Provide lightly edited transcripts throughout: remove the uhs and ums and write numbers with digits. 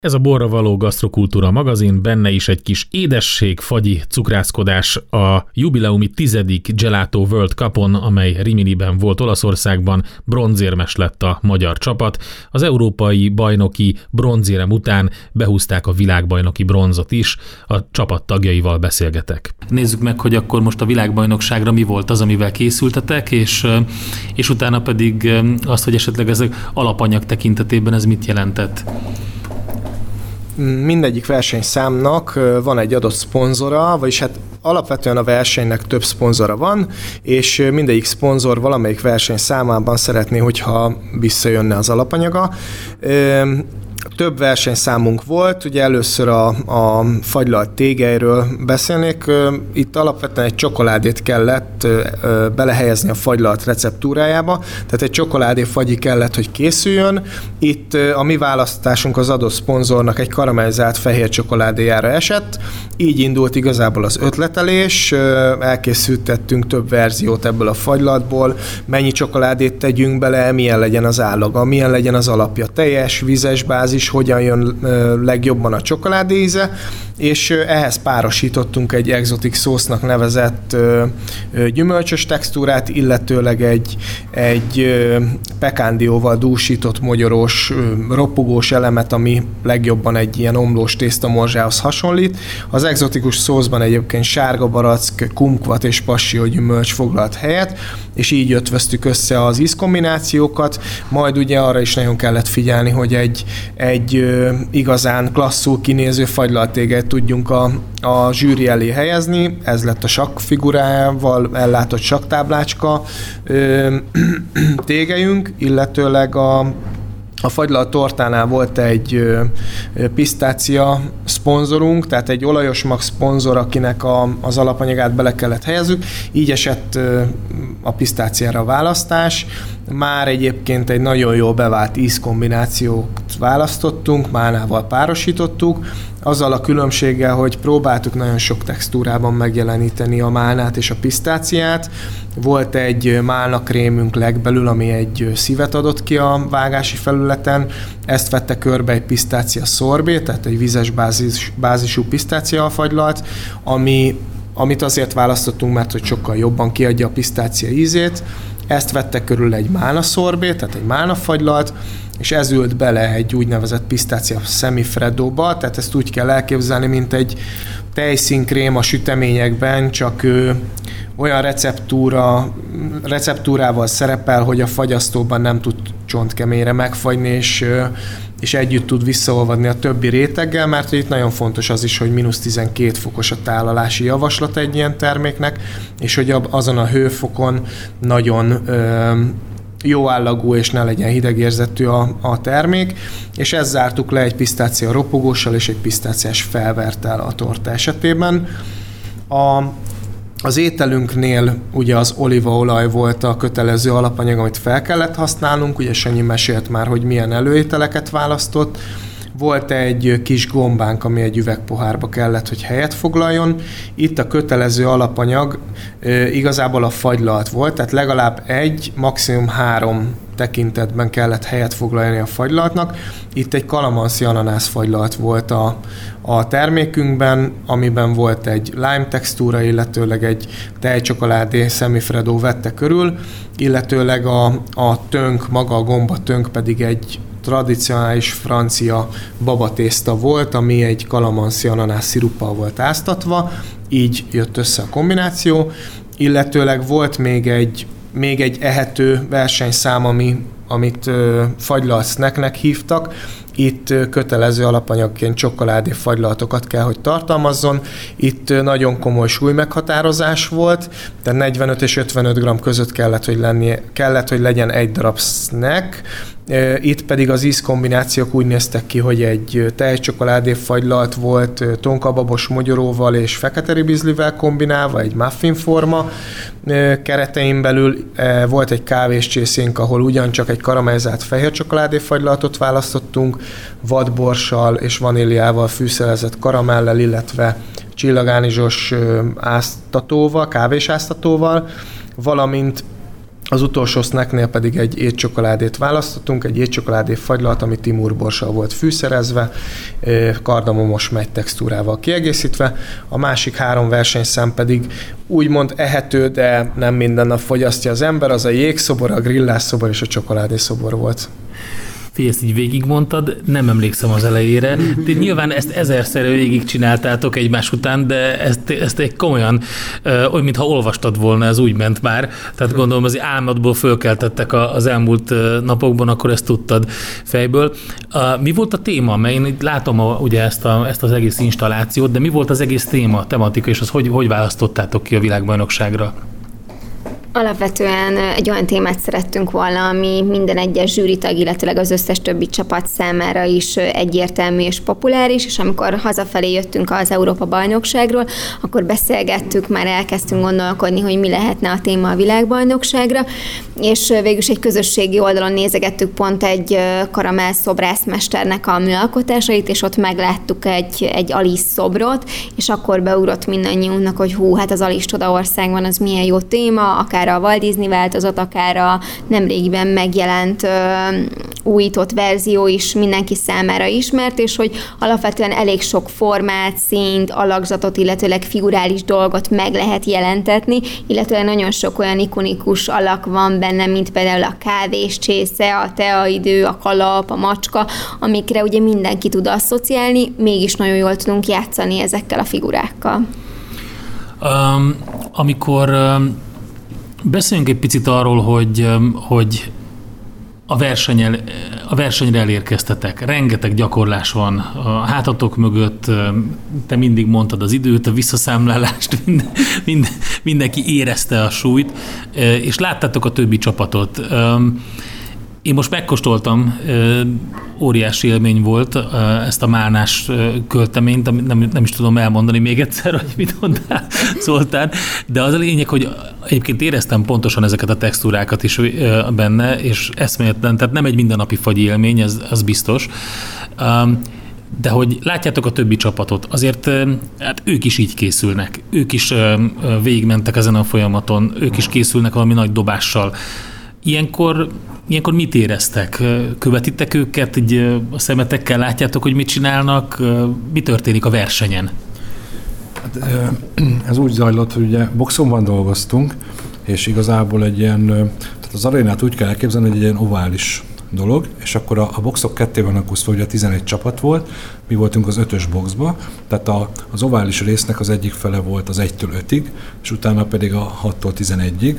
Ez a Borra való gasztrokultúra magazin, benne is egy kis édesség, fagyi cukrászkodás a jubileumi 10. Gelato World Cupon, amely Riminiben volt Olaszországban, bronzérmes lett a magyar csapat. Az európai bajnoki bronzérem után behúzták a világbajnoki bronzot is, a csapat tagjaival beszélgetek. Nézzük meg, hogy akkor most a világbajnokságra mi volt az, amivel készültetek, és utána pedig azt, hogy esetleg ezek alapanyag tekintetében ez mit jelentett. Mindegyik versenyszámnak van egy adott szponzora, vagyis hát alapvetően a versenynek több szponzora van, és mindegyik szponzor valamelyik versenyszámában szeretné, hogyha visszajönne az alapanyaga. Több versenyszámunk volt, ugye először a fagylalt tégelyről beszélnék. Itt alapvetően egy csokoládét kellett belehelyezni a fagylalt receptúrájába, tehát egy csokoládé fagyi kellett, hogy készüljön. Itt a mi választásunk az adott szponzornak egy karamellizált fehér csokoládéjára esett, így indult igazából az ötletelés, elkészítettünk több verziót ebből a fagylaltból, mennyi csokoládét tegyünk bele, milyen legyen az állaga, milyen legyen az alapja, teljes, vízes bázis, hogyan jön legjobban a csokoládé íze, és ehhez párosítottunk egy exotic szósznak nevezett gyümölcsös textúrát, illetőleg egy pekándióval dúsított mogyorós, ropogós elemet, ami legjobban egy ilyen omlós tésztamorzsához hasonlít. Az exotikus szószban egyébként sárga barack, kumkvat és passió gyümölcs foglalt helyet, és így ötvöztük össze az ízkombinációkat, majd ugye arra is nagyon kellett figyelni, hogy egy igazán klasszul kinéző fagylalttégelyt tudjunk a zsűri elé helyezni. Ez lett a sakkfigurával ellátott sakktáblácska tégelyünk, illetőleg a fagylalt tortánál volt egy pisztácia szponzorunk, tehát egy olajos mag szponzor, akinek az alapanyagát bele kellett helyezzük. Így esett a pisztáciára a választás. Már egyébként egy nagyon jól bevált ízkombinációt választottunk, málnával párosítottuk, azzal a különbséggel, hogy próbáltuk nagyon sok textúrában megjeleníteni a málnát és a pisztáciát. Volt egy málnakrémünk legbelül, ami egy szívet adott ki a vágási felületen, ezt vette körbe egy pisztácia szorbé, tehát egy vízes bázisú pisztácia fagylalt, amit azért választottunk, mert hogy sokkal jobban kiadja a pisztácia ízét. Ezt vette körül egy málna szorbé, tehát egy málna fagylalt, és ez ült bele egy úgynevezett pisztácia semifreddóba, tehát ezt úgy kell elképzelni, mint egy tejszínkrém a süteményekben, csak olyan receptúrával szerepel, hogy a fagyasztóban nem tud csontkeményre megfagyni, és együtt tud visszaolvadni a többi réteggel, mert itt nagyon fontos az is, hogy -12 fokos a tálalási javaslat egy ilyen terméknek, és hogy azon a hőfokon nagyon jó állagú és ne legyen hidegérzetű a termék, és ezt zártuk le egy pisztácia ropogóssal és egy pisztáciás felverttel a torta esetében. Az ételünknél ugye az olívaolaj volt a kötelező alapanyag, amit fel kellett használnunk, ugye Sanyi mesélt már, hogy milyen előételeket választott. Volt egy kis gombánk, ami egy üvegpohárba kellett, hogy helyet foglaljon. Itt a kötelező alapanyag igazából a fagylalt volt, tehát legalább maximum 3 tekintetben kellett helyet foglalni a fagylaltnak. Itt egy kalamansi ananász fagylalt volt a termékünkben, amiben volt egy lime textúra, illetőleg egy tejcsokoládé semifreddo vette körül, illetőleg a tönk, maga a gomba tönk pedig egy tradicionális francia babatészta volt, ami egy kalamansi ananász sziruppal volt áztatva, így jött össze a kombináció, illetőleg volt még egy ehető versenyszám, amit fagylalt snacknek hívtak. Itt kötelező alapanyagként csokoládé fagylaltokat kell, hogy tartalmazzon. Itt nagyon komoly súlymeghatározás volt, tehát 45 és 55 g között kellett, hogy legyen egy darab snack. Itt pedig az ízkombinációk úgy néztek ki, hogy egy tejcsokoládé fagylalt volt tonkababos mogyoróval és fekete ribizlivel kombinálva, egy muffin forma keretein belül volt egy kávéscsészénk, ahol ugyancsak egy karamellizált fehér csokoládé fagylaltot választottunk, vadborssal és vaníliával fűszerezett karamellel, illetve csillagánizsos áztatóval, kávésáztatóval, valamint Az utolsó snacknél pedig egy étcsokoládét választottunk, egy étcsokoládé fagylalt, ami Timur borssal volt fűszerezve, kardamomos megy textúrával kiegészítve. A másik 3 versenyszám pedig úgymond ehető, de nem minden nap fogyasztja az ember, az a jégszobor, a grillásszobor és a csokoládészobor volt. Ezt így végigmondtad, nem emlékszem az elejére. De nyilván ezt 1000-szer végigcsináltátok egymás után, de ezt egy komolyan, olyan, mintha olvastad volna, ez úgy ment már. Tehát gondolom, az álmodból fölkeltettek az elmúlt napokban, akkor ezt tudtad fejből. Mi volt a téma? Mert én látom ugye ezt az egész installációt, de mi volt az egész tematika, és az hogy választottátok ki a világbajnokságra? Alapvetően egy olyan témát szerettünk volna, ami minden egyes zsűritag, illetőleg az összes többi csapat számára is egyértelmű és populáris, és amikor hazafelé jöttünk az Európa-bajnokságról, akkor beszélgettük, már elkezdtünk gondolkodni, hogy mi lehetne a téma a világbajnokságra, és végül is egy közösségi oldalon nézegettük pont egy karamell szobrászmesternek a műalkotásait, és ott megláttuk egy Alice szobrot, és akkor beugrott mindannyiunknak, hogy hát az Alice Csodaországban az milyen jó téma, akár a Walt Disney változat, akár a nemrégiben megjelent újított verzió is mindenki számára ismert, és hogy alapvetően elég sok formát, színt, alakzatot, illetőleg figurális dolgot meg lehet jelentetni, illetőleg nagyon sok olyan ikonikus alak van benne, mint például a kávés csésze, a teaidő, a kalap, a macska, amikre ugye mindenki tud asszociálni, mégis nagyon jól tudunk játszani ezekkel a figurákkal. Amikor beszéljünk egy picit arról, hogy a versenyre elérkeztetek. Rengeteg gyakorlás van a hátatok mögött, te mindig mondtad az időt, a visszaszámlálást, mindenki érezte a súlyt, és láttátok a többi csapatot. Én most megkóstoltam, óriási élmény volt ezt a málnás költeményt, nem is tudom elmondani még egyszer, hogy mit mondtál, szóltál, de az a lényeg, hogy egyébként éreztem pontosan ezeket a textúrákat is benne, és eszméletlen, tehát nem egy mindennapi fagyi élmény, ez biztos. De hogy látjátok a többi csapatot, azért hát ők is így készülnek, ők is végigmentek ezen a folyamaton, ők is készülnek valami nagy dobással. Ilyenkor mit éreztek? Követitek őket, így a szemetekkel látjátok, hogy mit csinálnak? Mi történik a versenyen? Ez úgy zajlott, hogy ugye boxonban dolgoztunk, és igazából egy ilyen, tehát az arénát úgy kell elképzelni, hogy egy ilyen ovális dolog, és akkor a boxok ketté vannak osztva, ugye 11 csapat volt, mi voltunk az 5-ös boxba, tehát az ovális résznek az egyik fele volt az 1-től 5-ig, és utána pedig a 6-tól 11-ig,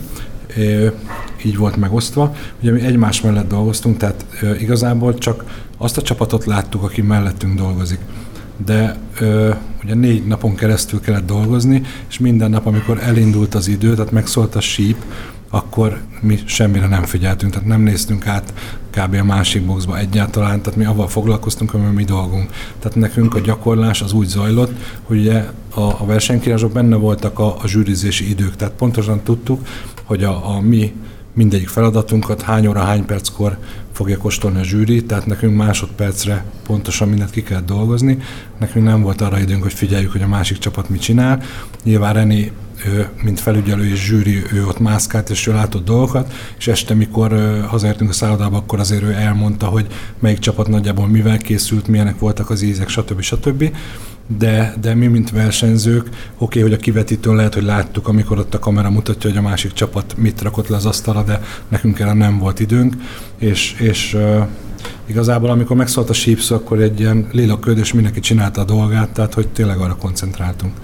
így volt megosztva. Ugye mi egymás mellett dolgoztunk, tehát igazából csak azt a csapatot láttuk, aki mellettünk dolgozik. De ugye 4 napon keresztül kellett dolgozni, és minden nap, amikor elindult az idő, tehát megszólt a síp, akkor mi semmire nem figyeltünk, tehát nem néztünk át kb. A másik boxba egyáltalán, tehát mi avval foglalkoztunk, ami mi dolgunk. Tehát nekünk a gyakorlás az úgy zajlott, hogy ugye a versenykírások benne voltak a zsűrizési idők, tehát pontosan tudtuk, hogy a mi mindegyik feladatunkat hány óra, hány perckor fogja kóstolni a zsűri, tehát nekünk másodpercre pontosan mindent ki kell dolgozni. Nekünk nem volt arra időnk, hogy figyeljük, hogy a másik csapat mit csinál. Nyilván René, mint felügyelő és zsűri, ő ott mászkált és ő látott dolgokat, és este, mikor hazaértünk a szállodába, akkor azért ő elmondta, hogy melyik csapat nagyjából mivel készült, milyenek voltak az ízek, stb. De mi, mint versenyzők, oké, hogy a kivetítőn lehet, hogy láttuk, amikor ott a kamera mutatja, hogy a másik csapat mit rakott le az asztalra, de nekünk erre nem volt időnk, és igazából amikor megszólt a sípsz, akkor egy ilyen lélekköd, és mindenki csinálta a dolgát, tehát hogy tényleg arra koncentráltunk.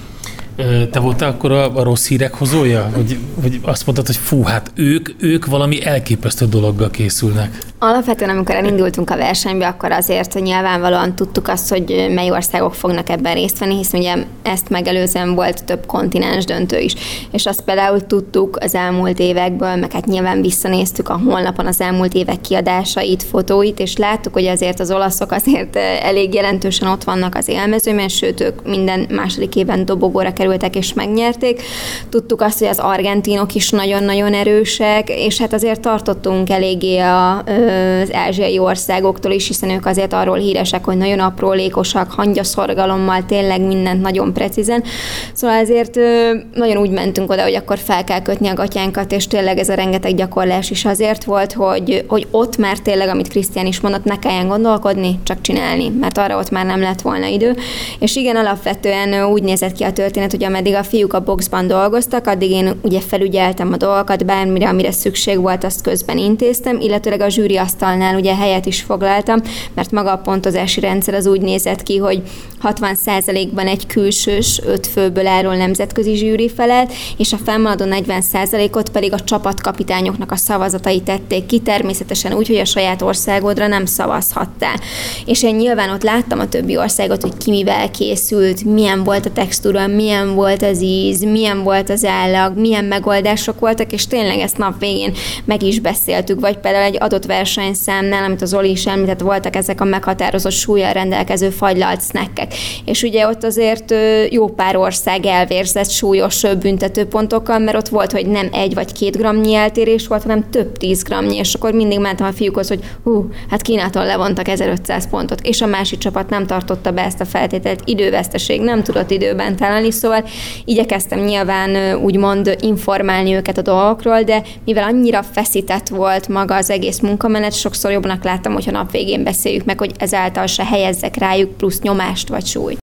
Te voltál akkor a rossz hírek hozója? Vagy azt mondtad, hogy fú, hát ők valami elképesztő dologgal készülnek? Alapvetően, amikor elindultunk a versenybe, akkor azért nyilvánvalóan tudtuk azt, hogy mely országok fognak ebben részt venni, hiszen ugye ezt megelőzően volt több kontinens döntő is. És azt például tudtuk az elmúlt évekből, meg hát nyilván visszanéztük a honlapon az elmúlt évek kiadásait, fotóit, és láttuk, hogy azért az olaszok azért elég jelentősen ott vannak az élmezőben, sőt, ők minden második évben dobogóra kerültek kerültek és megnyerték. Tudtuk azt, hogy az argentinok is nagyon-nagyon erősek, és hát azért tartottunk eléggé az ázsiai országoktól is, hiszen ők azért arról híresek, hogy nagyon aprólékosak, hangyaszorgalommal, tényleg mindent nagyon precízen. Szóval ezért nagyon úgy mentünk oda, hogy akkor fel kell kötni a gatyánkat, és tényleg ez a rengeteg gyakorlás is azért volt, hogy ott már tényleg, amit Krisztián is mondott, ne kelljen gondolkodni, csak csinálni, mert arra ott már nem lett volna idő. És igen, alapvetően úgy nézett ki a történet, hogy ameddig a fiúk a boxban dolgoztak, addig én ugye felügyeltem a dolgokat, bármire, amire szükség volt, azt közben intéztem, illetőleg a zsűri asztalnál ugye helyet is foglaltam, mert maga a pontozási rendszer az úgy nézett ki, hogy 60%-ban egy külsős 5 főből álló nemzetközi zsűri felett, és a fennmaradó 40%-ot pedig a csapatkapitányoknak a szavazatai tették ki, természetesen úgy, hogy a saját országodra nem szavazhattál. És én nyilván ott láttam a többi országot, hogy ki mivel készült, milyen volt a textúra, milyen volt az íz, milyen volt az állag, milyen megoldások voltak, és tényleg ezt nap végén meg is beszéltük, vagy például egy adott versenyszámnál, amit az Oli is említett, voltak ezek a meghatározott súllyal rendelkező fagylalt snackek. És ugye ott azért jó pár ország elvérzett súlyos büntetőpontokkal, mert ott volt, hogy nem 1 vagy 2 grammnyi eltérés volt, hanem több 10 grammnyi, és akkor mindig mentem a fiúkhoz, hogy hát Kínától levontak 1500 pontot, és a másik csapat nem tartotta be ezt a feltételt, időveszteség, nem tudott időben találni, szóval igyekeztem nyilván úgymond informálni őket a dolgokról, de mivel annyira feszített volt maga az egész munkamenet, sokszor jobbnak láttam, hogyha nap végén beszéljük meg, hogy ezáltal se helyezzek rájuk plusz nyomást vagy súlyt.